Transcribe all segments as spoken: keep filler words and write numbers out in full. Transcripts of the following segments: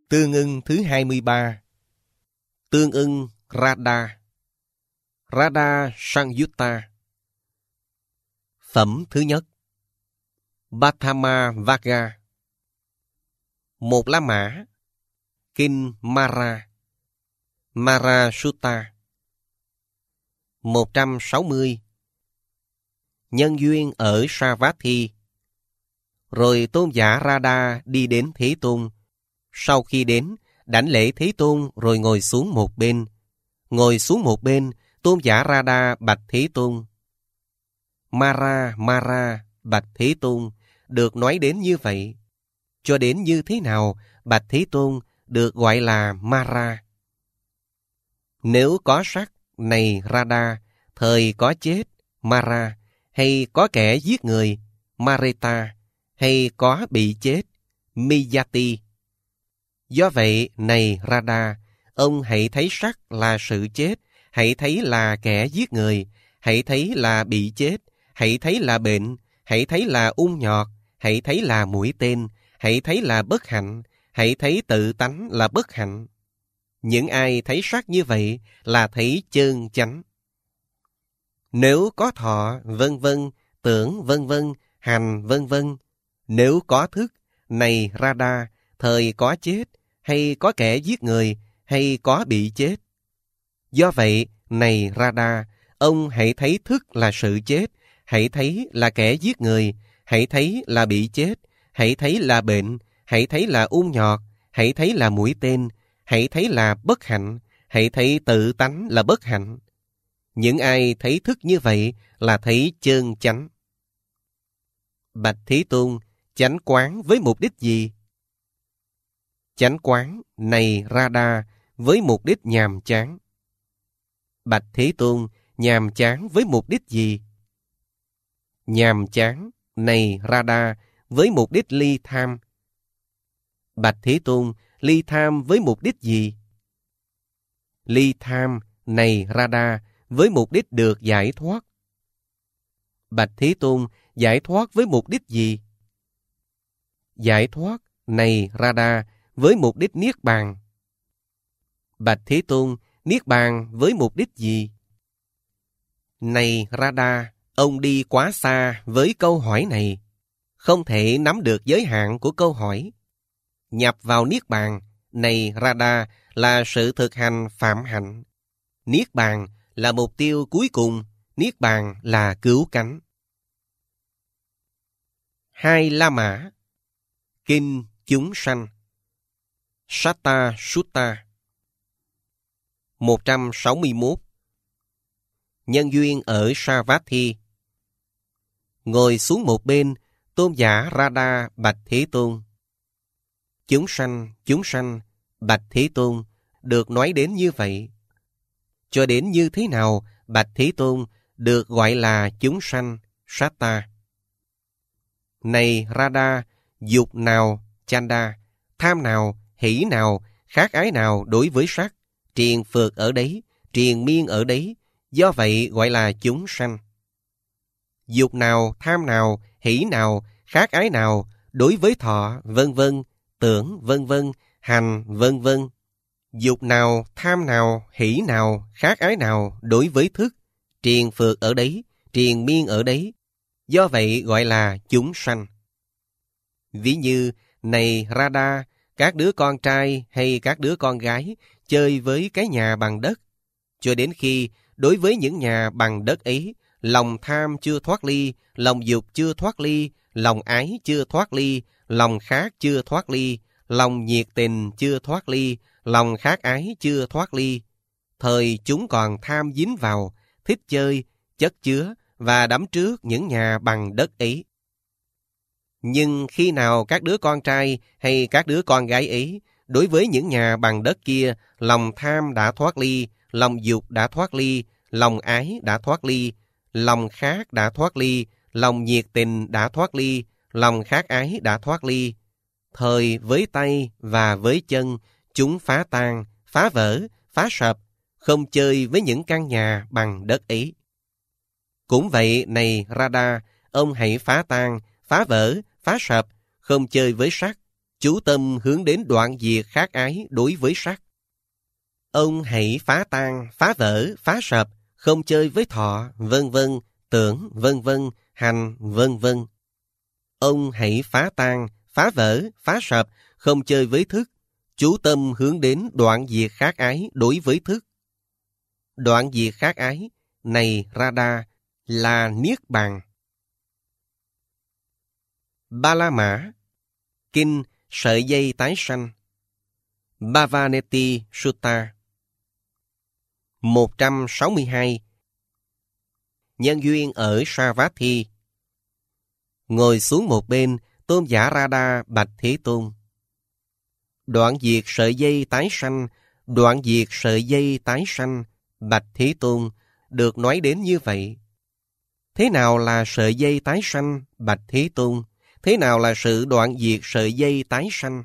Tương ưng thứ hai mươi ba. Tương ưng Radha. Radha Sangyutta. Phẩm thứ nhất. Bhatthama Vagga. Một lá mã. Kinh Mara. Mara Sutta. Một trăm sáu mươi. Nhân duyên ở Savatthi. Rồi tôn giả Radha đi đến Thế Tôn. Sau khi đến, đảnh lễ Thế Tôn rồi ngồi xuống một bên. Ngồi xuống một bên, tôn giả Radha bạch Thế Tôn. Mara, Mara, bạch Thế Tôn, được nói đến như vậy. Cho đến như thế nào, bạch Thế Tôn, được gọi là Mara? Nếu có sắc, này Radha, thời có chết, Mara, hay có kẻ giết người, Mareta, hay có bị chết, Miyati. Do vậy, này Radha, ông hãy thấy sắc là sự chết, hãy thấy là kẻ giết người, hãy thấy là bị chết, hãy thấy là bệnh, hãy thấy là ung nhọt, hãy thấy là mũi tên, hãy thấy là bất hạnh, hãy thấy tự tánh là bất hạnh. Những ai thấy sắc như vậy là thấy chân chánh. Nếu có thọ, vân vân, tưởng, vân vân, hành, vân vân, nếu có thức, này Radha, thời có chết, hay có kẻ giết người, hay có bị chết. Do vậy, này Radha, ông hãy thấy thức là sự chết, hãy thấy là kẻ giết người, hãy thấy là bị chết, hãy thấy là bệnh, hãy thấy là ung nhọt, hãy thấy là mũi tên, hãy thấy là bất hạnh, hãy thấy tự tánh là bất hạnh. Những ai thấy thức như vậy là thấy chân chánh. Bạch Thế Tôn, chánh quán với mục đích gì? Chánh quán, này Radha, với mục đích nhàm chán. Bạch Thế Tôn, nhàm chán với mục đích gì? Nhàm chán, này Radha, với mục đích ly tham. Bạch Thế Tôn, ly tham với mục đích gì? Ly tham, này Radha, với mục đích được giải thoát. Bạch Thế Tôn, giải thoát với mục đích gì? Giải thoát, này Radha, với mục đích niết bàn. Bạch Thế Tôn, niết bàn với mục đích gì? Này Radha, ông đi quá xa với câu hỏi này, không thể nắm được giới hạn của câu hỏi. Nhập vào niết bàn, này Radha, là sự thực hành phạm hạnh. Niết bàn là mục tiêu cuối cùng, niết bàn là cứu cánh. Hai La Mã. Kinh Chúng Sanh. Satta Sutta. Một trăm sáu mươi mốt. Nhân duyên ở Savatthi. Ngồi xuống một bên, tôn giả Radha bạch Thế Tôn. Chúng sanh, chúng sanh, bạch Thế Tôn, được nói đến như vậy. Cho đến như thế nào, bạch Thế Tôn, được gọi là chúng sanh, Satta. Này Radha, dục nào, Chanda, tham nào, hỷ nào, khát ái nào đối với sắc, triền phượt ở đấy, triền miên ở đấy, do vậy gọi là chúng sanh. Dục nào, tham nào, hỷ nào, khát ái nào, đối với thọ, vân vân, tưởng, vân vân, hành, vân vân. Dục nào, tham nào, hỷ nào, khát ái nào, đối với thức, triền phượt ở đấy, triền miên ở đấy, do vậy gọi là chúng sanh. Ví như, này Radha, các đứa con trai hay các đứa con gái chơi với cái nhà bằng đất, cho đến khi đối với những nhà bằng đất ấy, lòng tham chưa thoát ly, lòng dục chưa thoát ly, lòng ái chưa thoát ly, lòng khát chưa thoát ly, lòng nhiệt tình chưa thoát ly, lòng khát ái chưa thoát ly. Thời chúng còn tham dính vào, thích chơi, chất chứa và đắm trước những nhà bằng đất ấy. Nhưng khi nào các đứa con trai hay các đứa con gái ấy, đối với những nhà bằng đất kia, lòng tham đã thoát ly, lòng dục đã thoát ly, lòng ái đã thoát ly, lòng khát đã thoát ly, lòng nhiệt tình đã thoát ly, lòng khát ái đã thoát ly. Thời với tay và với chân, chúng phá tan, phá vỡ, phá sập, không chơi với những căn nhà bằng đất ấy. Cũng vậy, này Radha, ông hãy phá tan, phá vỡ, phá sập, không chơi với sắc, chú tâm hướng đến đoạn diệt khát ái đối với sắc. Ông hãy phá tan, phá vỡ, phá sập, không chơi với thọ, vân vân, tưởng, vân vân, hành, vân vân. Ông hãy phá tan, phá vỡ, phá sập, không chơi với thức, chú tâm hướng đến đoạn diệt khát ái đối với thức. Đoạn diệt khát ái, này Radha, là Niết Bàn. Ba La Mã, Kinh Sợi Dây Tái Sanh, Bhavaneti Sutta. một trăm sáu mươi hai. Nhân duyên ở Savatthi. Ngồi xuống một bên, Tôn giả Radha bạch Thế Tôn: đoạn diệt sợi dây tái sanh, đoạn diệt sợi dây tái sanh, bạch Thế Tôn, được nói đến như vậy. Thế nào là sợi dây tái sanh, bạch Thế Tôn? Thế nào là sự đoạn diệt sợi dây tái sanh?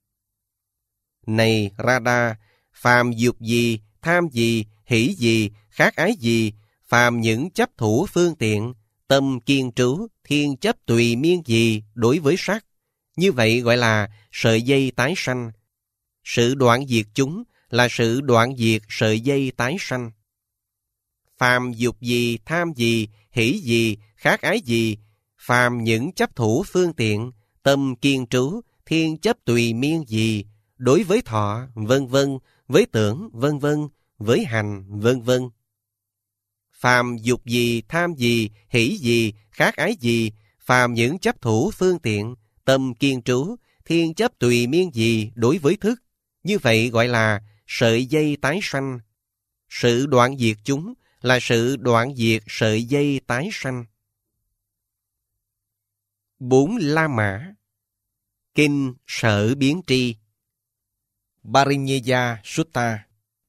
Này Radha, phàm dục gì, tham gì, hỷ gì, khát ái gì, phàm những chấp thủ phương tiện, tâm kiên trú, thiên chấp tùy miên gì đối với sắc, như vậy gọi là sợi dây tái sanh. Sự đoạn diệt chúng là sự đoạn diệt sợi dây tái sanh. Phàm dục gì, tham gì, hỷ gì, khát ái gì, phàm những chấp thủ phương tiện, tâm kiên trú, thiên chấp tùy miên gì đối với thọ, vân vân, với tưởng, vân vân, với hành, vân vân. Phàm dục gì, tham gì, hỷ gì, khát ái gì, phàm những chấp thủ phương tiện, tâm kiên trú, thiên chấp tùy miên gì đối với thức, như vậy gọi là sợi dây tái sanh. Sự đoạn diệt chúng là sự đoạn diệt sợi dây tái sanh. Bốn La Mã, Kinh Sở Biến Tri, Parinyeya Sutta.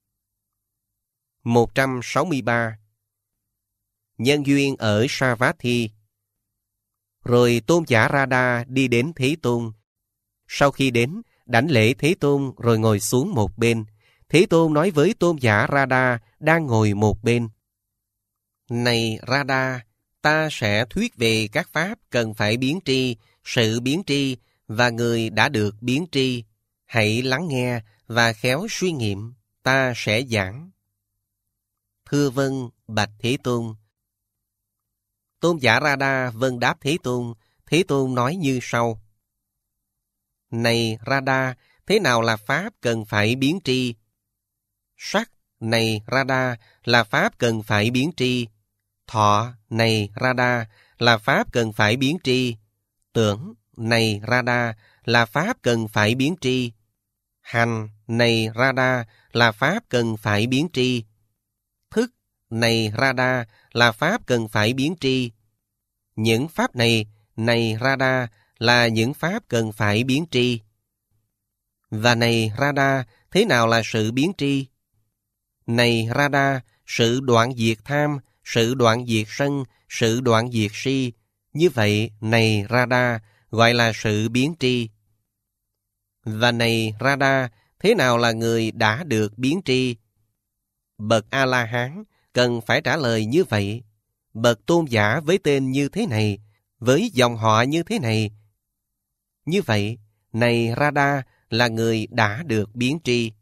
một trăm sáu mươi ba. Nhân duyên ở Savatthi. Rồi Tôn giả Radha đi đến Thế Tôn. Sau khi đến, đảnh lễ Thế Tôn rồi ngồi xuống một bên. Thế Tôn nói với Tôn giả Radha đang ngồi một bên: này Radha, ta sẽ thuyết về các pháp cần phải biến tri, sự biến tri và người đã được biến tri. Hãy lắng nghe và khéo suy nghiệm, ta sẽ giảng. Thưa vâng, bạch Thế Tôn. Tôn giả Radha vâng đáp Thế Tôn. Thế Tôn nói như sau: này Radha, thế nào là pháp cần phải biến tri? Sắc, này Radha, là pháp cần phải biến tri. Thọ, này Radha, là pháp cần phải biến tri. Tưởng, này Radha, là pháp cần phải biến tri. Hành, này Radha, là pháp cần phải biến tri. Thức, này Radha, là pháp cần phải biến tri. Những pháp này, này Radha, là những pháp cần phải biến tri. Và này Radha, thế nào là sự biến tri? Này Radha, sự đoạn diệt tham, sự đoạn diệt sân, sự đoạn diệt si. Như vậy, này Radha, gọi là sự biến tri. Và này Radha, thế nào là người đã được biến tri? Bậc A-la-hán cần phải trả lời như vậy. Bậc tôn giả với tên như thế này, với dòng họ như thế này. Như vậy, này Radha, là người đã được biến tri.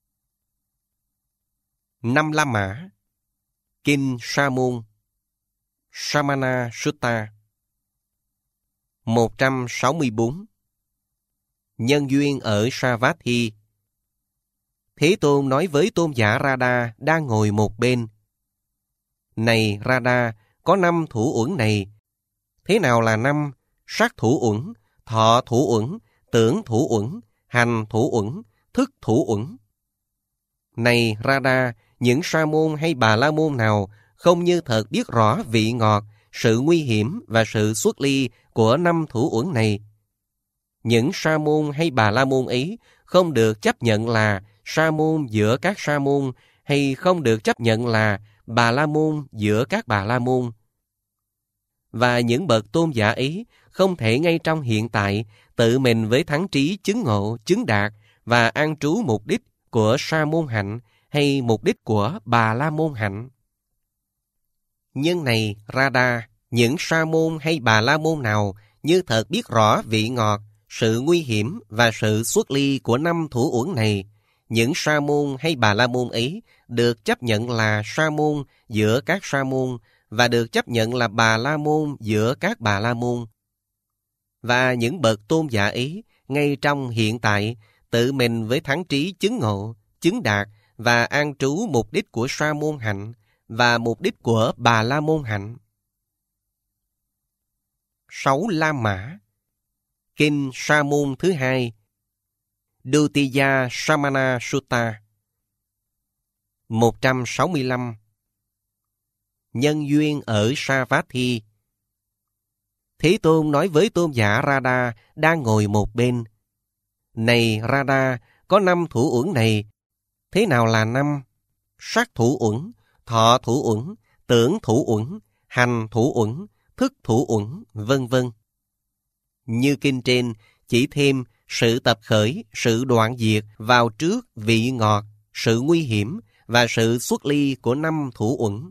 Năm La Mã, Kinh Sa Môn, Samana Sutta. một trăm sáu mươi bốn. Nhân duyên ở Savatthi. Thế Tôn nói với Tôn giả Radha đang ngồi một bên: này Radha, có năm thủ uẩn này. Thế nào là năm? Sắc thủ uẩn, thọ thủ uẩn, tưởng thủ uẩn, hành thủ uẩn, thức thủ uẩn. Này Radha, những sa môn hay bà la môn nào không như thật biết rõ vị ngọt, sự nguy hiểm và sự xuất ly của năm thủ uẩn này, những sa môn hay bà la môn ấy không được chấp nhận là sa môn giữa các sa môn, hay không được chấp nhận là bà la môn giữa các bà la môn. Và những bậc tôn giả ấy không thể ngay trong hiện tại tự mình với thắng trí chứng ngộ, chứng đạt và an trú mục đích của sa môn hạnh hay mục đích của bà la môn hạnh. Nhưng này Radha, những sa môn hay bà la môn nào như thật biết rõ vị ngọt, sự nguy hiểm và sự xuất ly của năm thủ uẩn này, những sa môn hay bà la môn ấy được chấp nhận là sa môn giữa các sa môn và được chấp nhận là bà la môn giữa các bà la môn. Và những bậc tôn giả ấy, ngay trong hiện tại, tự mình với thắng trí chứng ngộ, chứng đạt và an trú mục đích của sa môn hạnh và mục đích của bà la môn hạnh. Sáu La Mã. Kinh Sa môn thứ hai, Dutiya Samana Sutta. một trăm sáu mươi lăm. Nhân duyên ở Savatthi. Thế Tôn nói với tôn giả Radha đang ngồi một bên: Này Radha, có năm thủ uẩn này. Thế nào là năm? Sắc thủ uẩn, thọ thủ uẩn, tưởng thủ uẩn, hành thủ uẩn, thức thủ uẩn, vân vân. Như kinh trên chỉ thêm sự tập khởi, sự đoạn diệt vào trước vị ngọt, sự nguy hiểm và sự xuất ly của năm thủ uẩn.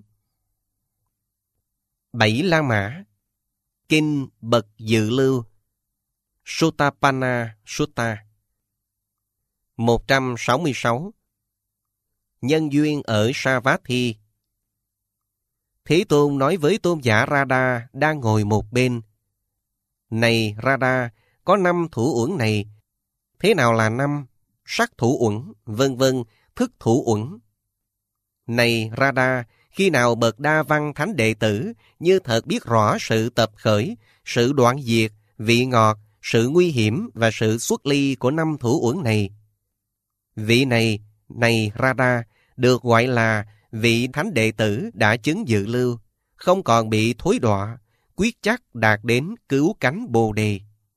Bảy La Mã. Kinh Bậc Dự Lưu. Sotapanna Sutta. một trăm sáu mươi sáu. Nhân duyên ở Savatthi. Thế Tôn nói với tôn giả Radha đang ngồi một bên: Này Radha, có năm thủ uẩn này. Thế nào là năm? Sắc thủ uẩn, vân vân, thức thủ uẩn. Này Radha, khi nào bậc đa văn thánh đệ tử như thật biết rõ sự tập khởi, sự đoạn diệt, vị ngọt, sự nguy hiểm và sự xuất ly của năm thủ uẩn này, vị này, này Radha, được gọi là vị thánh đệ tử đã chứng dự lưu, không còn bị thối đọa, quyết chắc đạt đến cứu cánh Bồ Đề.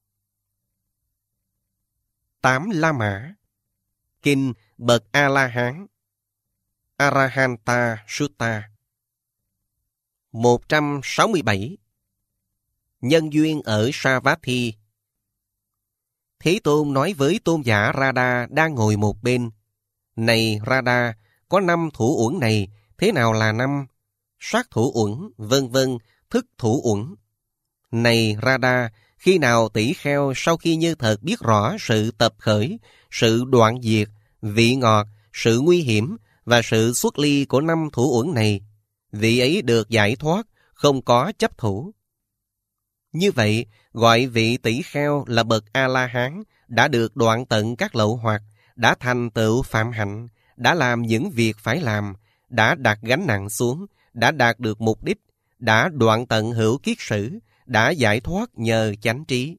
Tám La Mã. Kinh Bậc A-la-hán. Arahanta Sutta. một trăm sáu mươi bảy. Nhân duyên ở Savatthi. Thế Tôn nói với tôn giả Radha đang ngồi một bên: Này Radha, có năm thủ uẩn này. Thế nào là năm? Sắc thủ uẩn, vân vân, thức thủ uẩn. Này Radha, khi nào tỷ kheo sau khi như thật biết rõ sự tập khởi, sự đoạn diệt, vị ngọt, sự nguy hiểm và sự xuất ly của năm thủ uẩn này, vị ấy được giải thoát, không có chấp thủ. Như vậy, gọi vị tỷ kheo là bậc A-la-hán, đã được đoạn tận các lậu hoặc, đã thành tựu phạm hạnh, đã làm những việc phải làm, đã đặt gánh nặng xuống, đã đạt được mục đích, đã đoạn tận hữu kiết sử, đã giải thoát nhờ chánh trí.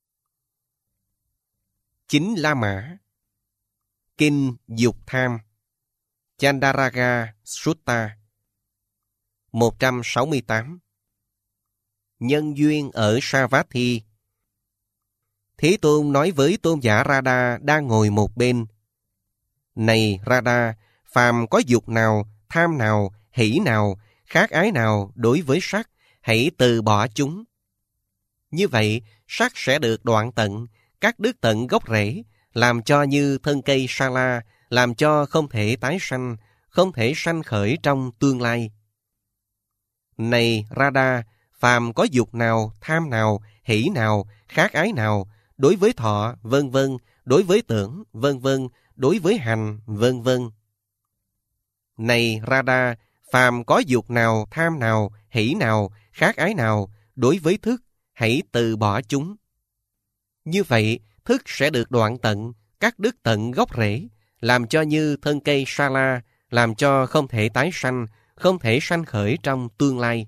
Chín La Mã. Kinh Dục Tham. Chandaraga Sutta. một trăm sáu mươi tám. Nhân duyên ở Savatthi. Thế Tôn nói với tôn giả Radha đang ngồi một bên: Này Radha, phàm có dục nào, tham nào, hỷ nào, khát ái nào đối với sắc, hãy từ bỏ chúng. Như vậy, sắc sẽ được đoạn tận, cắt đứt tận gốc rễ, làm cho như thân cây sa la, làm cho không thể tái sanh, không thể sanh khởi trong tương lai. Này Radha, phàm có dục nào, tham nào, hỷ nào, khát ái nào, đối với thọ, vân vân, đối với tưởng, vân vân, đối với hành, vân vân. Này Radha, phàm có dục nào, tham nào, hỷ nào, khát ái nào, đối với thức, hãy từ bỏ chúng. Như vậy, thức sẽ được đoạn tận, cắt đứt tận gốc rễ, làm cho như thân cây sa la, làm cho không thể tái sanh, không thể sanh khởi trong tương lai.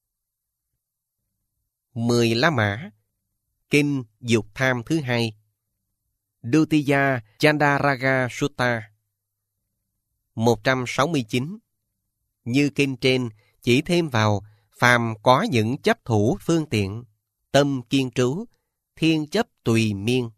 Mười La Mã. Kinh Dục Tham thứ hai. Dutiya Chandaraga Sutta. một trăm sáu mươi chín. Như kinh trên chỉ thêm vào phàm có những chấp thủ phương tiện, tâm kiên trú, thiên chấp tùy miên.